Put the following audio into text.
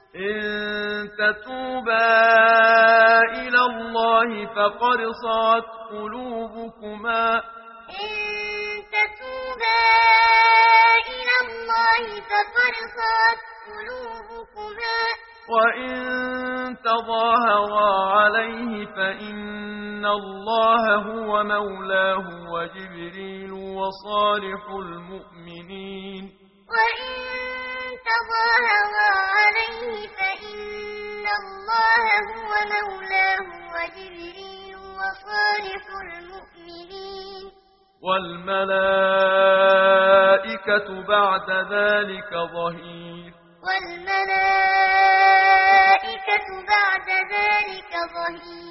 إن تتوبا إلى الله فقد صغت قلوبكما إن تتوبا إلى الله فقد صغت قلوبكما وإن تظاهرا عليه فإن الله هو مولاه وجبريل وصالح المؤمنين وإن تظاهرا عليه فإن الله هو مولاه وجبريل وصالح المؤمنين والملائكة بعد ذلك ظهير والملائكة بعد ذلك ظهير